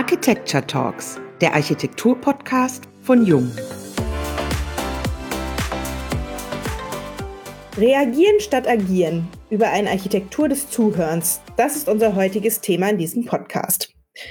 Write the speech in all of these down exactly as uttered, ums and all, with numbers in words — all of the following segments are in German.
Architecture Talks, der Architektur-Podcast von Jung. Reagieren statt agieren über eine Architektur des Zuhörens. Das ist unser heutiges Thema in diesem Podcast.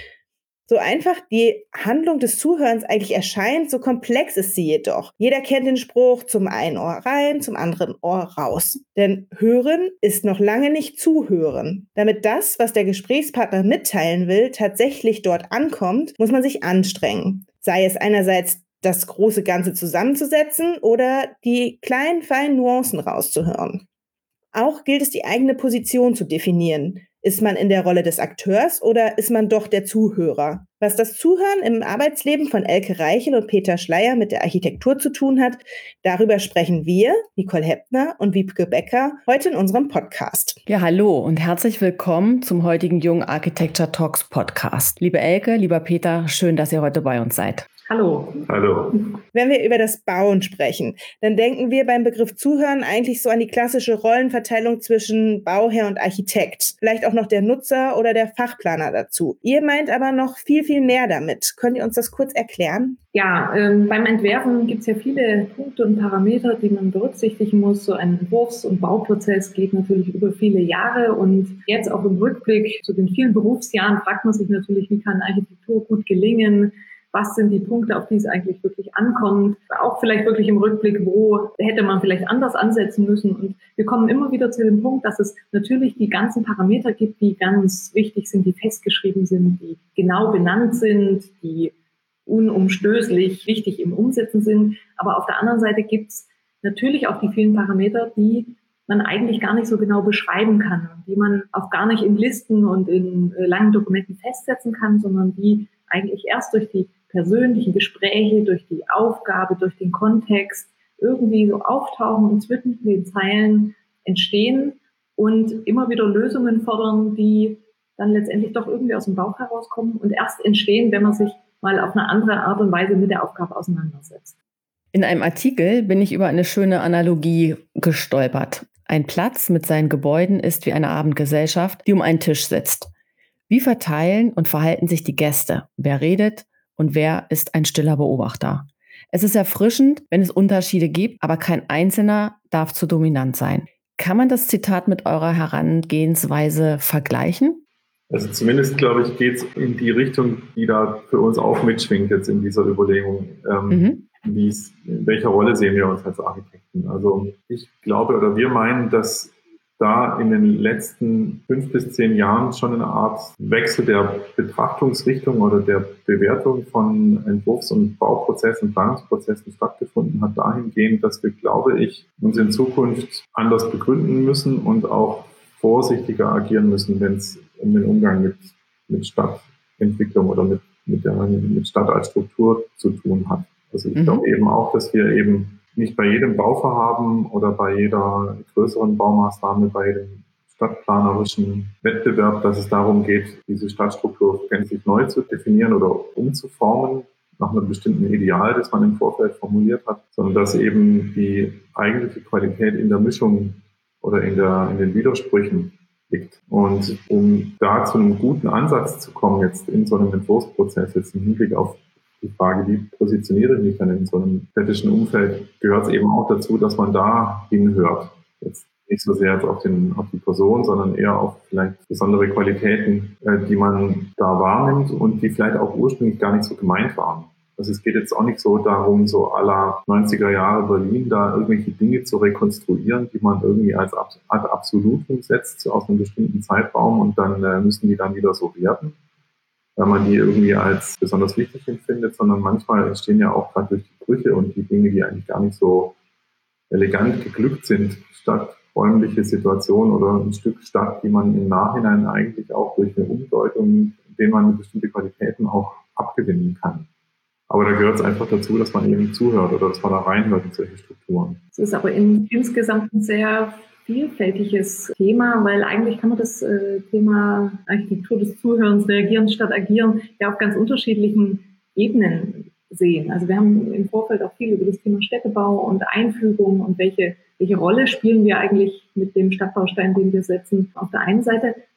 So einfach die Handlung des Zuhörens eigentlich erscheint, so komplex ist sie jedoch. Jeder kennt den Spruch, zum einen Ohr rein, zum anderen Ohr raus. Denn Hören ist noch lange nicht Zuhören. Damit das, was der Gesprächspartner mitteilen will, tatsächlich dort ankommt, muss man sich anstrengen. Sei es einerseits das große Ganze zusammenzusetzen oder die kleinen, feinen Nuancen rauszuhören. Auch gilt es, die eigene Position zu definieren. Ist man in der Rolle des Akteurs oder ist man doch der Zuhörer? Was das Zuhören im Arbeitsleben von Elke Reichel und Peter Schleier mit der Architektur zu tun hat, darüber sprechen wir, Nicole Heppner und Wiebke Becker, heute in unserem Podcast. Ja, hallo und herzlich willkommen zum heutigen Jung Architecture Talks Podcast. Liebe Elke, lieber Peter, schön, dass ihr heute bei uns seid. Hallo. Hallo. Wenn wir über das Bauen sprechen, dann denken wir beim Begriff Zuhören eigentlich so an die klassische Rollenverteilung zwischen Bauherr und Architekt. Vielleicht auch noch der Nutzer oder der Fachplaner dazu. Ihr meint aber noch viel, viel mehr damit. Könnt ihr uns das kurz erklären? Ja, ähm, beim Entwerfen gibt es ja viele Punkte und Parameter, die man berücksichtigen muss. So ein Entwurfs- und Bauprozess geht natürlich über viele Jahre und jetzt auch im Rückblick zu den vielen Berufsjahren fragt man sich natürlich, wie kann Architektur gut gelingen? Was sind die Punkte, auf die es eigentlich wirklich ankommt? Auch vielleicht wirklich im Rückblick, wo hätte man vielleicht anders ansetzen müssen? Und wir kommen immer wieder zu dem Punkt, dass es natürlich die ganzen Parameter gibt, die ganz wichtig sind, die festgeschrieben sind, die genau benannt sind, die unumstößlich wichtig im Umsetzen sind. Aber auf der anderen Seite gibt es natürlich auch die vielen Parameter, die man eigentlich gar nicht so genau beschreiben kann, die man auch gar nicht in Listen und in langen Dokumenten festsetzen kann, sondern die eigentlich erst durch die persönlichen Gespräche, durch die Aufgabe, durch den Kontext irgendwie so auftauchen und zwischen den Zeilen entstehen und immer wieder Lösungen fordern, die dann letztendlich doch irgendwie aus dem Bauch herauskommen und erst entstehen, wenn man sich mal auf eine andere Art und Weise mit der Aufgabe auseinandersetzt. In einem Artikel bin ich über eine schöne Analogie gestolpert. Ein Platz mit seinen Gebäuden ist wie eine Abendgesellschaft, die um einen Tisch sitzt. Wie verteilen und verhalten sich die Gäste? Wer redet und wer ist ein stiller Beobachter? Es ist erfrischend, wenn es Unterschiede gibt, aber kein Einzelner darf zu dominant sein. Kann man das Zitat mit eurer Herangehensweise vergleichen? Also zumindest, glaube ich, geht es in die Richtung, die da für uns auch mitschwingt jetzt in dieser Überlegung. Ähm, mhm. Wie's, in welcher Rolle sehen wir uns als Architekten? Also ich glaube oder wir meinen, dass da in den letzten fünf bis zehn Jahren schon eine Art Wechsel der Betrachtungsrichtung oder der Bewertung von Entwurfs- und Bauprozessen, Planungsprozessen stattgefunden hat, dahingehend, dass wir, glaube ich, uns in Zukunft anders begründen müssen und auch vorsichtiger agieren müssen, wenn es um den Umgang mit, mit Stadtentwicklung oder mit, mit, der, mit Stadt als Struktur zu tun hat. Also ich mhm. glaube eben auch, dass wir eben nicht bei jedem Bauvorhaben oder bei jeder größeren Baumaßnahme, bei jedem stadtplanerischen Wettbewerb, dass es darum geht, diese Stadtstruktur gänzlich neu zu definieren oder umzuformen nach einem bestimmten Ideal, das man im Vorfeld formuliert hat, sondern dass eben die eigentliche Qualität in der Mischung oder in, der, in den Widersprüchen liegt. Und um da zu einem guten Ansatz zu kommen, jetzt in so einem Entwurfsprozess, jetzt im Hinblick auf die Frage, wie positioniere ich mich dann in so einem städtischen Umfeld, gehört es eben auch dazu, dass man da hinhört. Jetzt nicht so sehr auf, den, auf die Person, sondern eher auf vielleicht besondere Qualitäten, äh, die man da wahrnimmt und die vielleicht auch ursprünglich gar nicht so gemeint waren. Also es geht jetzt auch nicht so darum, so à la neunziger Jahre Berlin da irgendwelche Dinge zu rekonstruieren, die man irgendwie als ad absolutum setzt, so aus einem bestimmten Zeitraum und dann äh, müssen die dann wieder so werden, weil man die irgendwie als besonders wichtig empfindet, sondern manchmal entstehen ja auch gerade durch die Brüche und die Dinge, die eigentlich gar nicht so elegant geglückt sind, stadträumliche Situationen oder ein Stück Stadt, die man im Nachhinein eigentlich auch durch eine Umdeutung, denen man bestimmte Qualitäten auch abgewinnen kann. Aber da gehört es einfach dazu, dass man eben zuhört oder dass man da reinhört in solche Strukturen. Es ist aber in, insgesamt ein sehr vielfältiges Thema, weil eigentlich kann man das äh, Thema Architektur des Zuhörens, Reagieren statt Agieren, ja auf ganz unterschiedlichen Ebenen sehen. Also wir haben im Vorfeld auch viel über das Thema Städtebau und Einfügung und welche, welche Rolle spielen wir eigentlich mit dem Stadtbaustein, den wir setzen, auf der einen Seite.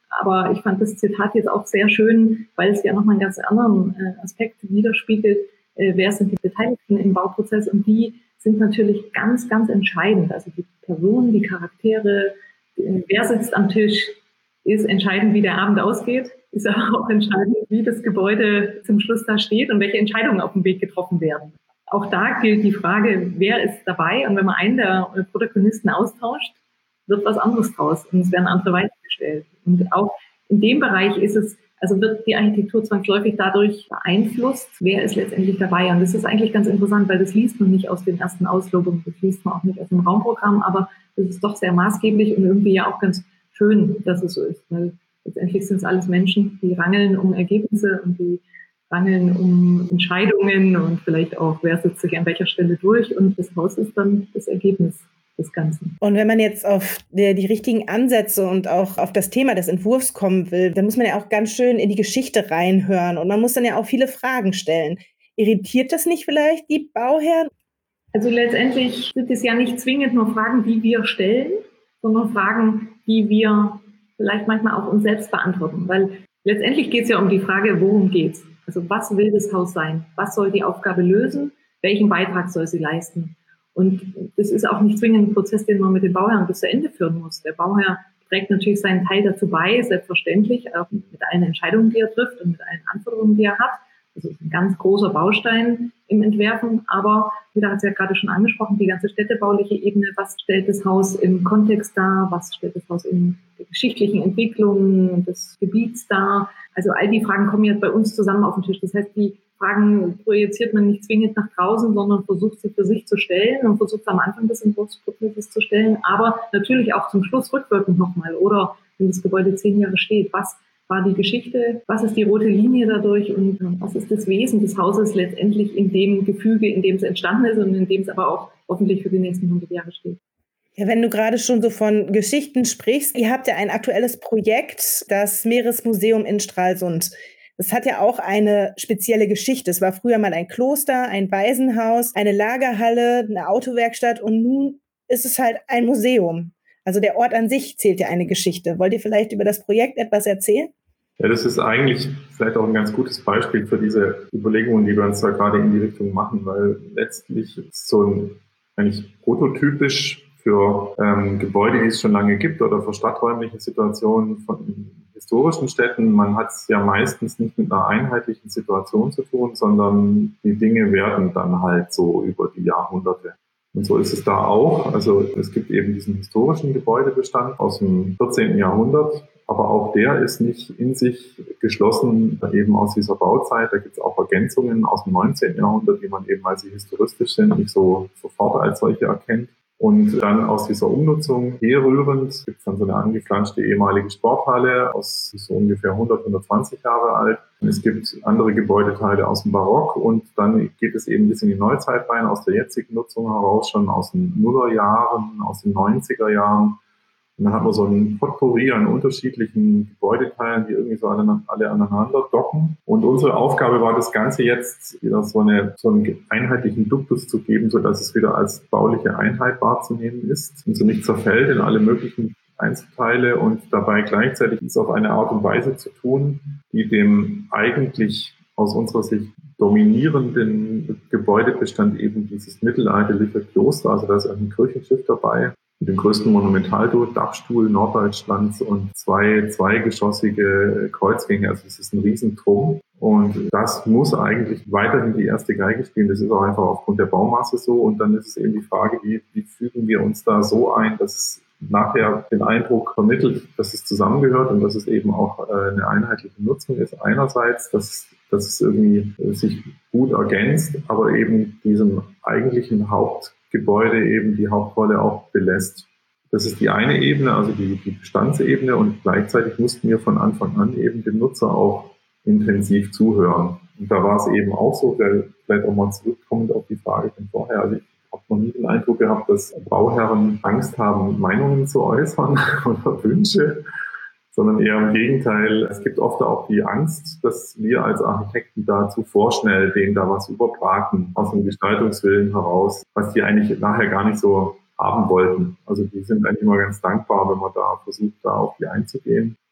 Aber ich fand das Zitat jetzt auch sehr schön, weil es ja nochmal einen ganz anderen äh, Aspekt widerspiegelt. Äh, wer sind die Beteiligten im Bauprozess? Und die sind natürlich ganz, ganz entscheidend. Also die Personen, die Charaktere, die, wer sitzt am Tisch, ist entscheidend, wie der Abend ausgeht, ist aber auch entscheidend, wie das Gebäude zum Schluss da steht und welche Entscheidungen auf dem Weg getroffen werden. Auch da gilt die Frage, wer ist dabei? Und wenn man einen der Protagonisten austauscht, wird was anderes draus und es werden andere weitergestellt. Und auch in dem Bereich ist es, also wird die Architektur zwangsläufig dadurch beeinflusst, wer ist letztendlich dabei. Und das ist eigentlich ganz interessant, weil das liest man nicht aus den ersten Auslobungen, das liest man auch nicht aus dem Raumprogramm, aber das ist doch sehr maßgeblich und irgendwie ja auch ganz schön, dass es so ist, weil letztendlich sind es alles Menschen, die rangeln um Ergebnisse und die rangeln um Entscheidungen und vielleicht auch, wer setzt sich an welcher Stelle durch und das Haus ist dann das Ergebnis des Ganzen. Und wenn man jetzt auf die, die richtigen Ansätze und auch auf das Thema des Entwurfs kommen will, dann muss man ja auch ganz schön in die Geschichte reinhören und man muss dann ja auch viele Fragen stellen. Irritiert das nicht vielleicht die Bauherren? Also letztendlich sind es ja nicht zwingend nur Fragen, die wir stellen, sondern Fragen, die wir vielleicht manchmal auch uns selbst beantworten. Weil letztendlich geht es ja um die Frage, worum geht's? Also was will das Haus sein? Was soll die Aufgabe lösen? Welchen Beitrag soll sie leisten? Und das ist auch nicht zwingend ein Prozess, den man mit den Bauherren bis zu Ende führen muss. Der Bauherr trägt natürlich seinen Teil dazu bei, selbstverständlich, auch mit allen Entscheidungen, die er trifft und mit allen Anforderungen, die er hat. Das ist ein ganz großer Baustein im Entwerfen, aber Peter hat es ja gerade schon angesprochen, die ganze städtebauliche Ebene, was stellt das Haus im Kontext dar, was stellt das Haus in der geschichtlichen Entwicklung des Gebiets dar. Also all die Fragen kommen jetzt bei uns zusammen auf den Tisch. Das heißt, die Fragen projiziert man nicht zwingend nach draußen, sondern versucht sie für sich zu stellen und versucht am Anfang des Entwurfsprozesses zu stellen, aber natürlich auch zum Schluss rückwirkend nochmal oder wenn das Gebäude zehn Jahre steht, was war die Geschichte, was ist die rote Linie dadurch und was ist das Wesen des Hauses letztendlich in dem Gefüge, in dem es entstanden ist und in dem es aber auch hoffentlich für die nächsten hundert Jahre steht. Ja, wenn du gerade schon so von Geschichten sprichst, ihr habt ja ein aktuelles Projekt, das Meeresmuseum in Stralsund. Das hat ja auch eine spezielle Geschichte. Es war früher mal ein Kloster, ein Waisenhaus, eine Lagerhalle, eine Autowerkstatt und nun ist es halt ein Museum. Also der Ort an sich zählt ja eine Geschichte. Wollt ihr vielleicht über das Projekt etwas erzählen? Ja, das ist eigentlich vielleicht auch ein ganz gutes Beispiel für diese Überlegungen, die wir uns da gerade in die Richtung machen, weil letztlich ist so ein eigentlich prototypisch für ähm, Gebäude, die es schon lange gibt oder für stadträumliche Situationen von historischen Städten. Man hat es ja meistens nicht mit einer einheitlichen Situation zu tun, sondern die Dinge werden dann halt so über die Jahrhunderte. Und so ist es da auch. Also es gibt eben diesen historischen Gebäudebestand aus dem vierzehnten Jahrhundert, aber auch der ist nicht in sich geschlossen, eben aus dieser Bauzeit. Da gibt es auch Ergänzungen aus dem neunzehnten Jahrhundert, die man eben, weil sie historistisch sind, nicht so sofort als solche erkennt. Und dann aus dieser Umnutzung herrührend gibt es dann so eine angeflanschte ehemalige Sporthalle aus so ungefähr hundert, hundertzwanzig Jahre alt. Und es gibt andere Gebäudeteile aus dem Barock und dann geht es eben bis in die Neuzeit rein, aus der jetzigen Nutzung heraus, schon aus den Nullerjahren, aus den neunziger Jahren. Und dann hat man so ein Potpourri an unterschiedlichen Gebäudeteilen, die irgendwie so alle, alle aneinander docken. Und unsere Aufgabe war, das Ganze jetzt wieder so, eine, so einen einheitlichen Duktus zu geben, sodass es wieder als bauliche Einheit wahrzunehmen ist und so nicht zerfällt in alle möglichen Einzelteile und dabei gleichzeitig ist auf eine Art und Weise zu tun, die dem eigentlich aus unserer Sicht dominierenden Gebäudebestand eben dieses mittelalterliche Kloster, also da ist ein Kirchenschiff dabei, mit dem größten Monumentaldachstuhl Norddeutschlands und zwei zweigeschossige Kreuzgänge. Also es ist ein Riesenturm. Und das muss eigentlich weiterhin die erste Geige spielen. Das ist auch einfach aufgrund der Baumasse so. Und dann ist es eben die Frage, wie, wie fügen wir uns da so ein, dass es nachher den Eindruck vermittelt, dass es zusammengehört und dass es eben auch eine einheitliche Nutzung ist. Einerseits, dass, dass es irgendwie sich gut ergänzt, aber eben diesem eigentlichen Hauptgebäude eben die Hauptrolle auch belässt. Das ist die eine Ebene, also die, die Bestandsebene und gleichzeitig mussten wir von Anfang an eben dem Nutzer auch intensiv zuhören. Und da war es eben auch so, weil vielleicht auch mal zurückkommend auf die Frage von vorher, also ich habe noch nie den Eindruck gehabt, dass Bauherren Angst haben, Meinungen zu äußern oder Wünsche, sondern eher im Gegenteil. Es gibt oft auch die Angst, dass wir als Architekten da zu vorschnell denen da was überbraten, aus dem Gestaltungswillen heraus, was die eigentlich nachher gar nicht so haben wollten. Also die sind eigentlich immer ganz dankbar, wenn man da versucht, da auf die einzugehen.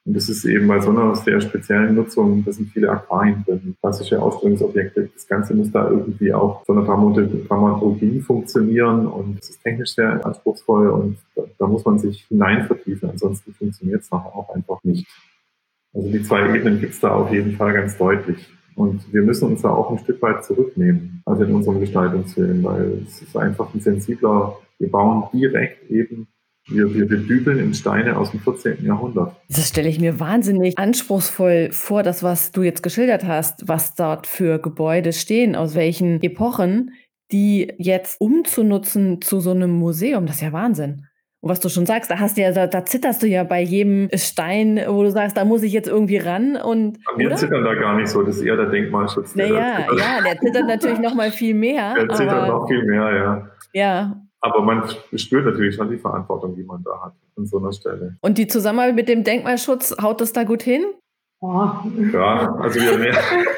Und das ist eben bei so einer sehr speziellen Nutzung, da sind viele Aquarien drin, klassische Ausstellungsobjekte. Das Ganze muss da irgendwie auch von der Dramaturgie funktionieren und es ist technisch sehr anspruchsvoll und da, da muss man sich hinein vertiefen, ansonsten funktioniert es nachher auch einfach nicht. Also die zwei Ebenen gibt es da auf jeden Fall ganz deutlich. Und wir müssen uns da auch ein Stück weit zurücknehmen, also in unserem Gestaltungswillen, weil es ist einfach ein sensibler, wir bauen direkt eben Wir, wir, wir dübeln in Steine aus dem vierzehnten Jahrhundert. Das stelle ich mir wahnsinnig anspruchsvoll vor, das, was du jetzt geschildert hast, was dort für Gebäude stehen, aus welchen Epochen, die jetzt umzunutzen zu so einem Museum. Das ist ja Wahnsinn. Und was du schon sagst, da hast du ja, da, da zitterst du ja bei jedem Stein, wo du sagst, da muss ich jetzt irgendwie ran. Und, wir oder? zittern da gar nicht so, das ist eher der Denkmalschutz. Der naja, ja, der zittert natürlich noch mal viel mehr. Der zittert aber, noch viel mehr, ja. Ja. Aber man spürt natürlich schon die Verantwortung, die man da hat an so einer Stelle. Und die Zusammenarbeit mit dem Denkmalschutz, haut das da gut hin? Oh. Ja, also wir mehr.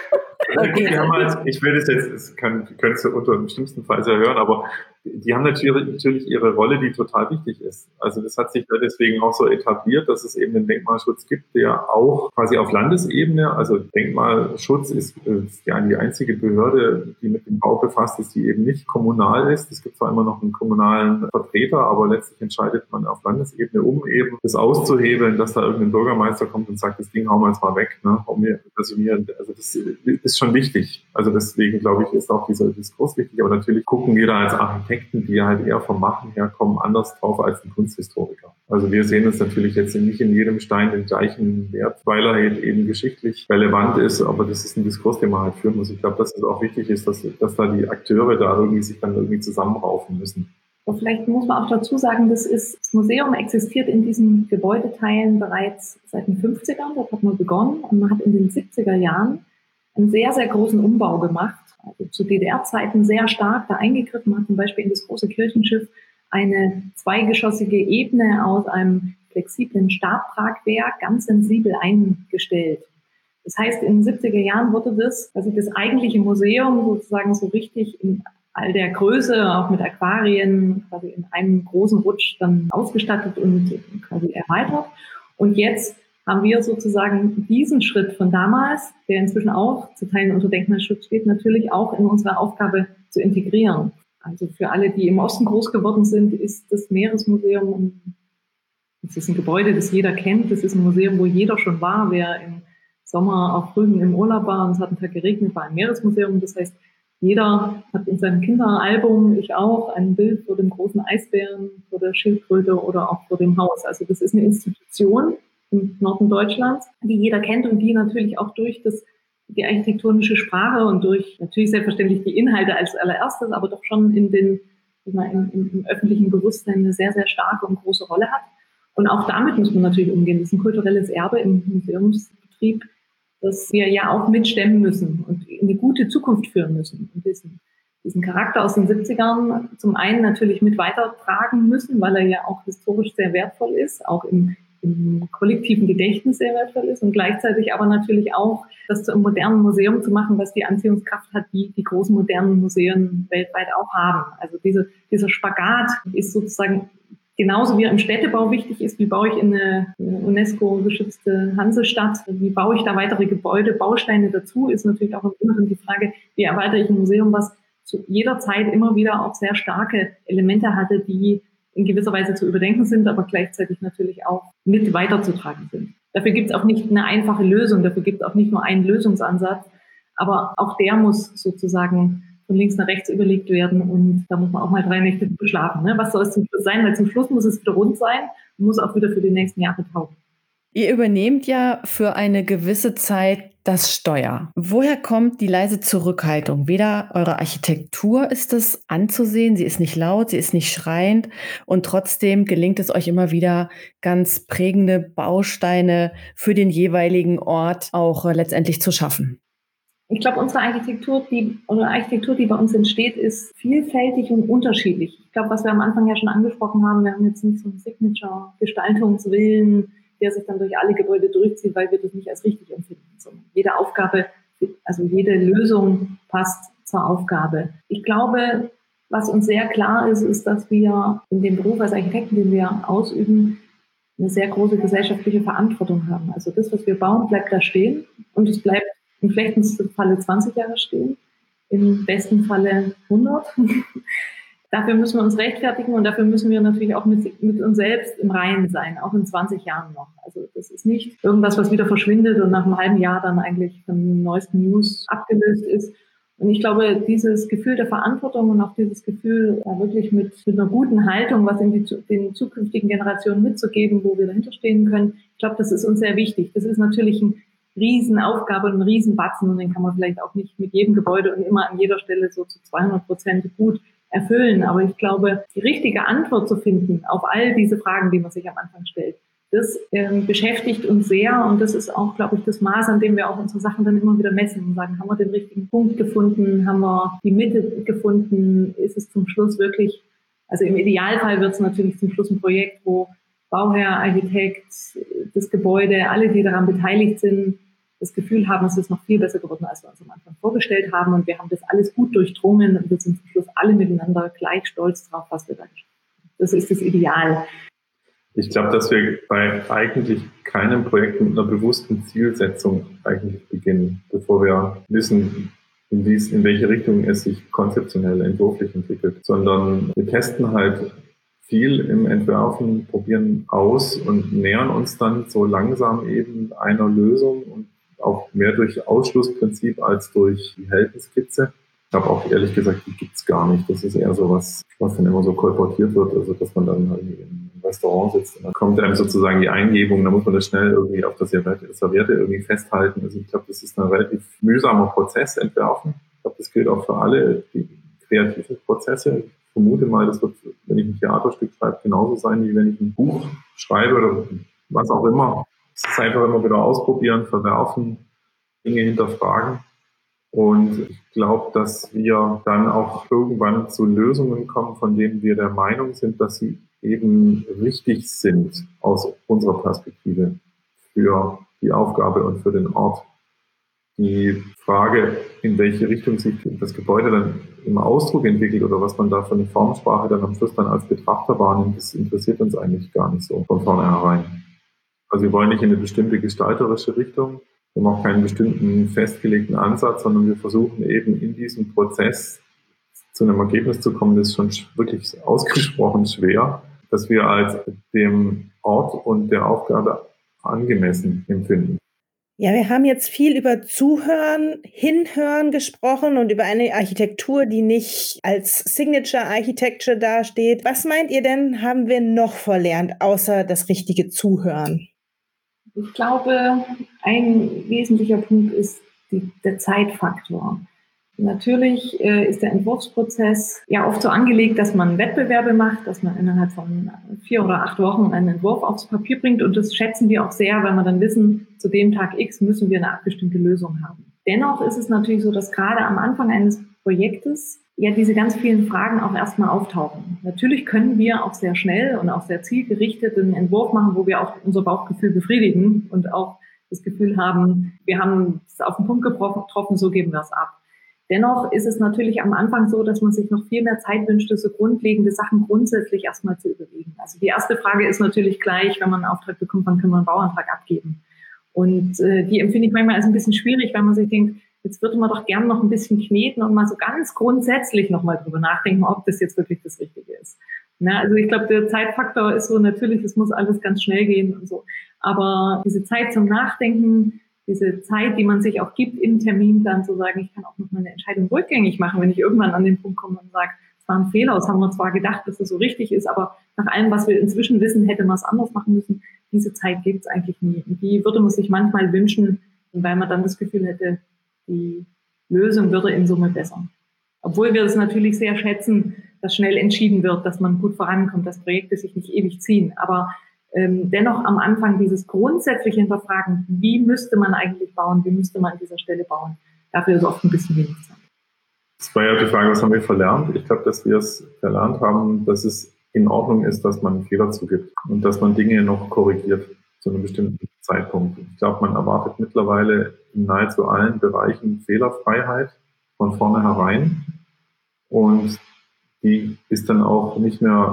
Okay. Die haben halt, ich will das jetzt, das kann, könntest du unter dem schlimmsten Fall sehr hören, aber die haben natürlich, natürlich ihre Rolle, die total wichtig ist. Also das hat sich da deswegen auch so etabliert, dass es eben einen Denkmalschutz gibt, der auch quasi auf Landesebene, also Denkmalschutz ist, ist ja die einzige Behörde, die mit dem Bau befasst ist, die eben nicht kommunal ist. Es gibt zwar immer noch einen kommunalen Vertreter, aber letztlich entscheidet man auf Landesebene, um eben das auszuhebeln, dass da irgendein Bürgermeister kommt und sagt, das Ding hauen wir jetzt mal weg. Ne? Um mir, also, mir, also das ist schon wichtig. Also deswegen glaube ich, ist auch dieser Diskurs wichtig, aber natürlich gucken wir da als Architekten, die halt eher vom Machen her kommen, anders drauf als ein Kunsthistoriker. Also wir sehen uns natürlich jetzt nicht in jedem Stein den gleichen Wert, weil er eben geschichtlich relevant ist, aber das ist ein Diskurs, den man halt führen muss. Ich glaube, dass es auch wichtig ist, dass, dass da die Akteure da irgendwie sich dann irgendwie zusammenraufen müssen. Und vielleicht muss man auch dazu sagen, das ist, das Museum existiert in diesen Gebäudeteilen bereits seit den fünfzigern, dort hat man begonnen und man hat in den siebziger Jahren einen sehr, sehr großen Umbau gemacht. Also zu D D R-Zeiten sehr stark da eingegriffen, man hat zum Beispiel in das große Kirchenschiff eine zweigeschossige Ebene aus einem flexiblen Stabtragwerk ganz sensibel eingestellt. Das heißt, in den siebziger Jahren wurde das, also das eigentliche Museum sozusagen so richtig in all der Größe, auch mit Aquarien, quasi in einem großen Rutsch dann ausgestattet und quasi erweitert. Und jetzt haben wir sozusagen diesen Schritt von damals, der inzwischen auch zu Teilen unter Denkmalschutz steht, natürlich auch in unsere Aufgabe zu integrieren. Also für alle, die im Osten groß geworden sind, ist das Meeresmuseum, das ist ein Gebäude, das jeder kennt, das ist ein Museum, wo jeder schon war, wer im Sommer auf Rügen im Urlaub war und es hat einen Tag geregnet, war ein Meeresmuseum. Das heißt, jeder hat in seinem Kinderalbum, ich auch, ein Bild vor dem großen Eisbären, vor der Schildkröte oder auch vor dem Haus. Also das ist eine Institution im Norden Deutschlands, die jeder kennt und die natürlich auch durch das, die architektonische Sprache und durch natürlich selbstverständlich die Inhalte als allererstes, aber doch schon in den, im, im, im öffentlichen Bewusstsein eine sehr, sehr starke und große Rolle hat. Und auch damit muss man natürlich umgehen. Das ist ein kulturelles Erbe im Museumsbetrieb, das wir ja auch mitstemmen müssen und in eine gute Zukunft führen müssen. Und diesen, diesen Charakter aus den siebzigern zum einen natürlich mit weitertragen müssen, weil er ja auch historisch sehr wertvoll ist, auch im, im kollektiven Gedächtnis sehr wertvoll ist und gleichzeitig aber natürlich auch das zu einem modernen Museum zu machen, was die Anziehungskraft hat, die die großen modernen Museen weltweit auch haben. Also diese, dieser Spagat ist sozusagen genauso wie er im Städtebau wichtig ist, wie baue ich in eine UNESCO-geschützte Hansestadt, wie baue ich da weitere Gebäude, Bausteine dazu, ist natürlich auch im Inneren die Frage, wie erweitere ich ein Museum, was zu jeder Zeit immer wieder auch sehr starke Elemente hatte, die in gewisser Weise zu überdenken sind, aber gleichzeitig natürlich auch mit weiterzutragen sind. Dafür gibt es auch nicht eine einfache Lösung, dafür gibt es auch nicht nur einen Lösungsansatz, aber auch der muss sozusagen von links nach rechts überlegt werden und da muss man auch mal drei Nächte beschlafen. Ne? Was soll es zum Schluss sein? Weil zum Schluss muss es wieder rund sein und muss auch wieder für die nächsten Jahre taugen. Ihr übernehmt ja für eine gewisse Zeit das Steuer. Woher kommt die leise Zurückhaltung? Weder eure Architektur ist es anzusehen, sie ist nicht laut, sie ist nicht schreiend und trotzdem gelingt es euch immer wieder, ganz prägende Bausteine für den jeweiligen Ort auch äh, letztendlich zu schaffen. Ich glaube, unsere Architektur, die, oder Architektur, die bei uns entsteht, ist vielfältig und unterschiedlich. Ich glaube, was wir am Anfang ja schon angesprochen haben, wir haben jetzt nicht so einen Signature-Gestaltungswillen, der sich dann durch alle Gebäude durchzieht, weil wir das nicht als richtig empfinden. So, jede Aufgabe, also jede Lösung passt zur Aufgabe. Ich glaube, was uns sehr klar ist, ist, dass wir in dem Beruf als Architekten, den wir ausüben, eine sehr große gesellschaftliche Verantwortung haben. Also das, was wir bauen, bleibt da stehen und es bleibt im schlechtesten Falle zwanzig Jahre stehen, im besten Falle hundert. Dafür müssen wir uns rechtfertigen und dafür müssen wir natürlich auch mit, mit uns selbst im Reinen sein, auch in zwanzig Jahren noch. Also das ist nicht irgendwas, was wieder verschwindet und nach einem halben Jahr dann eigentlich von den neuesten News abgelöst ist. Und ich glaube, dieses Gefühl der Verantwortung und auch dieses Gefühl, ja, wirklich mit, mit einer guten Haltung, was in die, den zukünftigen Generationen mitzugeben, wo wir dahinter stehen können, ich glaube, das ist uns sehr wichtig. Das ist natürlich eine Riesenaufgabe und ein Riesenbatzen und den kann man vielleicht auch nicht mit jedem Gebäude und immer an jeder Stelle so zu zweihundert Prozent gut erfüllen. Aber ich glaube, die richtige Antwort zu finden auf all diese Fragen, die man sich am Anfang stellt, das ähm, beschäftigt uns sehr und das ist auch, glaube ich, das Maß, an dem wir auch unsere Sachen dann immer wieder messen und sagen, haben wir den richtigen Punkt gefunden, haben wir die Mitte gefunden, ist es zum Schluss wirklich, also im Idealfall wird es natürlich zum Schluss ein Projekt, wo Bauherr, Architekt, das Gebäude, alle, die daran beteiligt sind, das Gefühl haben, es ist noch viel besser geworden, als wir uns am Anfang vorgestellt haben und wir haben das alles gut durchdrungen und wir sind zum Schluss alle miteinander gleich stolz drauf, was wir da geschafft haben. Das ist das Ideal. Ich glaube, dass wir bei eigentlich keinem Projekt mit einer bewussten Zielsetzung eigentlich beginnen, bevor wir wissen, in, dies, in welche Richtung es sich konzeptionell, entwurflich entwickelt, sondern wir testen halt viel im Entwerfen, probieren aus und nähern uns dann so langsam eben einer Lösung und auch mehr durch Ausschlussprinzip als durch die Heldenskizze. Ich habe auch ehrlich gesagt, die gibt's gar nicht. Das ist eher so was, was dann immer so kolportiert wird, also dass man dann halt im Restaurant sitzt und dann kommt einem sozusagen die Eingebung, da muss man das schnell irgendwie auf das Serviette irgendwie festhalten. Also ich glaube, das ist ein relativ mühsamer Prozess, Entwerfen. Ich glaube, das gilt auch für alle die kreativen Prozesse. Ich vermute mal, das wird, wenn ich ein Theaterstück schreibe, genauso sein, wie wenn ich ein Buch schreibe oder was auch immer. Es ist einfach immer wieder ausprobieren, verwerfen, Dinge hinterfragen. Und ich glaube, dass wir dann auch irgendwann zu Lösungen kommen, von denen wir der Meinung sind, dass sie eben richtig sind aus unserer Perspektive für die Aufgabe und für den Ort. Die Frage, in welche Richtung sich das Gebäude dann im Ausdruck entwickelt oder was man da für eine Formsprache dann am Schluss dann als Betrachter wahrnimmt, das interessiert uns eigentlich gar nicht so von vornherein. Also wir wollen nicht in eine bestimmte gestalterische Richtung, wir haben auch keinen bestimmten festgelegten Ansatz, sondern wir versuchen eben in diesem Prozess zu einem Ergebnis zu kommen, das ist schon wirklich ausgesprochen schwer, dass wir als dem Ort und der Aufgabe angemessen empfinden. Ja, wir haben jetzt viel über Zuhören, Hinhören gesprochen und über eine Architektur, die nicht als Signature Architecture dasteht. Was meint ihr denn, haben wir noch verlernt, außer das richtige Zuhören? Ich glaube, ein wesentlicher Punkt ist die, der Zeitfaktor. Natürlich äh, ist der Entwurfsprozess ja oft so angelegt, dass man Wettbewerbe macht, dass man innerhalb von vier oder acht Wochen einen Entwurf aufs Papier bringt. Und das schätzen wir auch sehr, weil wir dann wissen, zu dem Tag X müssen wir eine abgestimmte Lösung haben. Dennoch ist es natürlich so, dass gerade am Anfang eines Projektes ja diese ganz vielen Fragen auch erstmal auftauchen. Natürlich können wir auch sehr schnell und auch sehr zielgerichtet einen Entwurf machen, wo wir auch unser Bauchgefühl befriedigen und auch das Gefühl haben, wir haben es auf den Punkt getroffen, so geben wir es ab. Dennoch ist es natürlich am Anfang so, dass man sich noch viel mehr Zeit wünschte, so grundlegende Sachen grundsätzlich erstmal zu überlegen. Also die erste Frage ist natürlich gleich, wenn man einen Auftrag bekommt, wann können wir einen Bauantrag abgeben? Und äh, die empfinde ich manchmal als ein bisschen schwierig, weil man sich denkt, jetzt würde man doch gerne noch ein bisschen kneten und mal so ganz grundsätzlich nochmal drüber nachdenken, ob das jetzt wirklich das Richtige ist. Na, also ich glaube, der Zeitfaktor ist so natürlich, es muss alles ganz schnell gehen und so. Aber diese Zeit zum Nachdenken, diese Zeit, die man sich auch gibt im Terminplan, zu sagen, ich kann auch noch mal eine Entscheidung rückgängig machen, wenn ich irgendwann an den Punkt komme und sage, es war ein Fehler, das haben wir zwar gedacht, dass das so richtig ist, aber nach allem, was wir inzwischen wissen, hätte man es anders machen müssen. Diese Zeit gibt es eigentlich nie. Und die würde man sich manchmal wünschen, weil man dann das Gefühl hätte, die Lösung würde in Summe besser. Obwohl wir es natürlich sehr schätzen, dass schnell entschieden wird, dass man gut vorankommt, dass Projekte sich nicht ewig ziehen. Aber ähm, dennoch am Anfang dieses grundsätzliche Hinterfragen, wie müsste man eigentlich bauen, wie müsste man an dieser Stelle bauen, dafür ist oft ein bisschen wenig Zeit. Das war ja die Frage, was haben wir verlernt? Ich glaube, dass wir es verlernt haben, dass es in Ordnung ist, dass man Fehler zugibt und dass man Dinge noch korrigiert zu einem bestimmten Zeitpunkt. Ich glaube, man erwartet mittlerweile in nahezu allen Bereichen Fehlerfreiheit von vornherein und die ist dann auch nicht mehr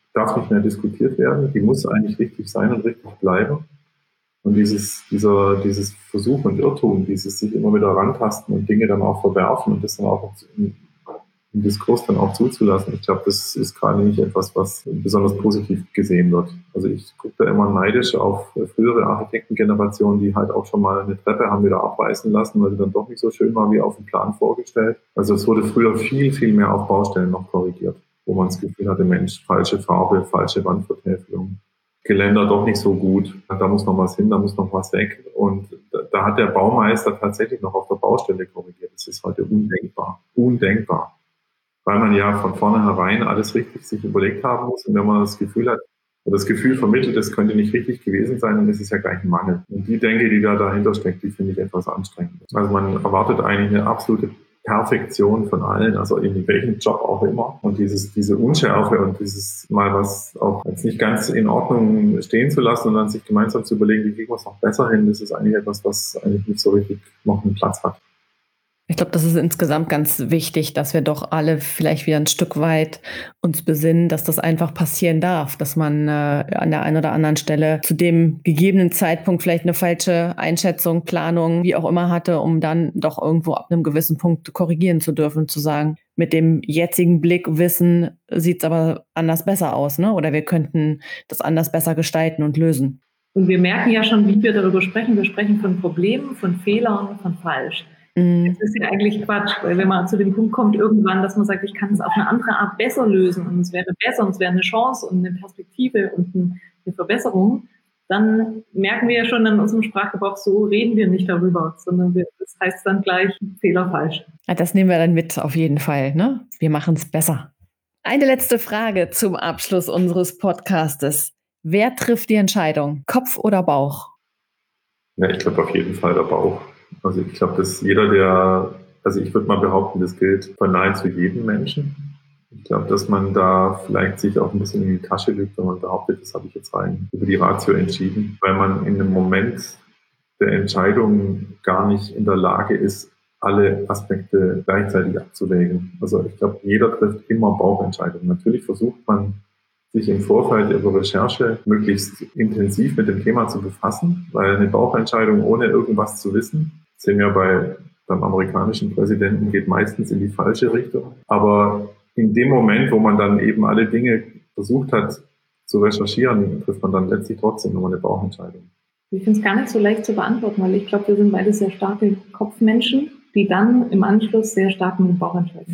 darf nicht mehr diskutiert werden. Die muss eigentlich richtig sein und richtig bleiben. Und dieses, dieser, dieses Versuch und Irrtum, dieses sich immer wieder rantasten und Dinge dann auch verwerfen und das dann auch im, im Diskurs dann auch zuzulassen, ich glaube, das ist gerade nicht etwas, was besonders positiv gesehen wird. Also ich gucke da immer neidisch auf frühere Architektengenerationen, die halt auch schon mal eine Treppe haben wieder abreißen lassen, weil sie dann doch nicht so schön war wie auf dem Plan vorgestellt. Also es wurde früher viel, viel mehr auf Baustellen noch korrigiert, wo man das Gefühl hatte, Mensch, falsche Farbe, falsche Wandvertäfelung. Geländer doch nicht so gut, da muss noch was hin, da muss noch was weg. Und da, da hat der Baumeister tatsächlich noch auf der Baustelle korrigiert. Das ist heute undenkbar, undenkbar. Weil man ja von vornherein alles richtig sich überlegt haben muss. Und wenn man das Gefühl hat, das Gefühl vermittelt, das könnte nicht richtig gewesen sein, dann ist es ja gleich ein Mangel. Und die Denke, die da dahinter steckt, die finde ich etwas anstrengend. Also man erwartet eigentlich eine absolute Perfektion von allen, also in welchem Job auch immer. Und dieses, diese Unschärfe und dieses mal was auch jetzt nicht ganz in Ordnung stehen zu lassen und dann sich gemeinsam zu überlegen, wie kriegen wir es noch besser hin, das ist eigentlich etwas, was eigentlich nicht so richtig noch einen Platz hat. Ich glaube, das ist insgesamt ganz wichtig, dass wir doch alle vielleicht wieder ein Stück weit uns besinnen, dass das einfach passieren darf, dass man äh, an der einen oder anderen Stelle zu dem gegebenen Zeitpunkt vielleicht eine falsche Einschätzung, Planung, wie auch immer hatte, um dann doch irgendwo ab einem gewissen Punkt korrigieren zu dürfen, zu sagen, mit dem jetzigen Blick, Wissen sieht es aber anders besser aus, ne? Oder wir könnten das anders besser gestalten und lösen. Und wir merken ja schon, wie wir darüber sprechen. Wir sprechen von Problemen, von Fehlern, von falsch. Das ist ja eigentlich Quatsch, weil wenn man zu dem Punkt kommt irgendwann, dass man sagt, ich kann es auf eine andere Art besser lösen und es wäre besser und es wäre eine Chance und eine Perspektive und eine Verbesserung, dann merken wir ja schon in unserem Sprachgebrauch, so reden wir nicht darüber, sondern wir, das heißt dann gleich Fehler falsch. Ja, das nehmen wir dann mit auf jeden Fall, ne? Wir machen es besser. Eine letzte Frage zum Abschluss unseres Podcastes. Wer trifft die Entscheidung? Kopf oder Bauch? Ja, ich glaube auf jeden Fall der Bauch. Also ich glaube, dass jeder, der, also ich würde mal behaupten, das gilt von nahezu jedem Menschen. Ich glaube, dass man da vielleicht sich auch ein bisschen in die Tasche lügt, wenn man behauptet, das habe ich jetzt rein über die Ratio entschieden, weil man in dem Moment der Entscheidung gar nicht in der Lage ist, alle Aspekte gleichzeitig abzuwägen. Also ich glaube, jeder trifft immer Bauchentscheidungen. Natürlich versucht man, sich im Vorfeld über Recherche möglichst intensiv mit dem Thema zu befassen, weil eine Bauchentscheidung ohne irgendwas zu wissen, sehen wir bei beim amerikanischen Präsidenten, geht meistens in die falsche Richtung. Aber in dem Moment, wo man dann eben alle Dinge versucht hat zu recherchieren, trifft man dann letztlich trotzdem nur eine Bauchentscheidung. Ich finde es gar nicht so leicht zu beantworten, weil ich glaube, wir sind beide sehr starke Kopfmenschen, die dann im Anschluss sehr stark mit dem Bauch entscheiden.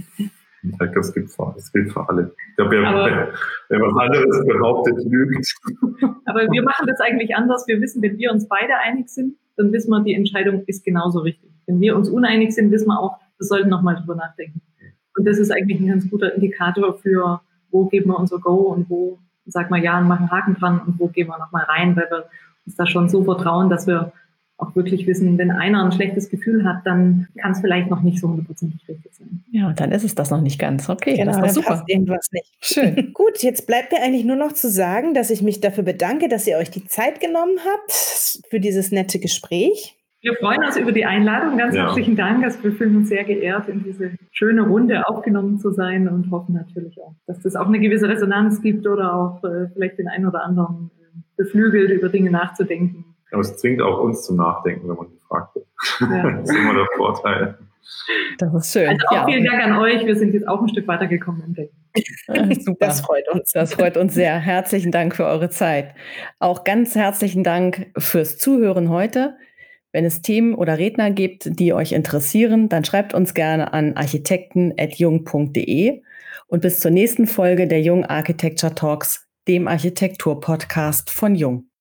Das gilt für, das gilt für alle. Ich glaube, wer, wer was anderes behauptet, lügt. Aber wir machen das eigentlich anders. Wir wissen, wenn wir uns beide einig sind, dann wissen wir, die Entscheidung ist genauso richtig. Wenn wir uns uneinig sind, wissen wir auch, wir sollten nochmal drüber nachdenken. Und das ist eigentlich ein ganz guter Indikator für, wo geben wir unser Go und wo sagen wir ja und machen Haken dran und wo gehen wir nochmal rein, weil wir uns da schon so vertrauen, dass wir auch wirklich wissen, wenn einer ein schlechtes Gefühl hat, dann kann es vielleicht noch nicht so hundertprozentig richtig sein. Ja, dann ist es das noch nicht ganz. Okay, genau, das war dann super. Passt irgendwas nicht. Schön. Gut, jetzt bleibt mir eigentlich nur noch zu sagen, dass ich mich dafür bedanke, dass ihr euch die Zeit genommen habt für dieses nette Gespräch. Wir freuen uns über die Einladung. Ganz ja. herzlichen Dank. Also wir fühlen uns sehr geehrt, in diese schöne Runde aufgenommen zu sein und hoffen natürlich auch, dass das auch eine gewisse Resonanz gibt oder auch äh, vielleicht den einen oder anderen äh, beflügelt, über Dinge nachzudenken. Aber es zwingt auch uns zum Nachdenken, wenn man gefragt wird. Ja. Das ist immer der Vorteil. Das ist schön. Also auch ja. vielen Dank an euch. Wir sind jetzt auch ein Stück weitergekommen im Denken. Super. Das freut uns. Das freut uns sehr. Herzlichen Dank für eure Zeit. Auch ganz herzlichen Dank fürs Zuhören heute. Wenn es Themen oder Redner gibt, die euch interessieren, dann schreibt uns gerne an architekten at jung punkt de und bis zur nächsten Folge der Jung Architecture Talks, dem Architektur-Podcast von Jung.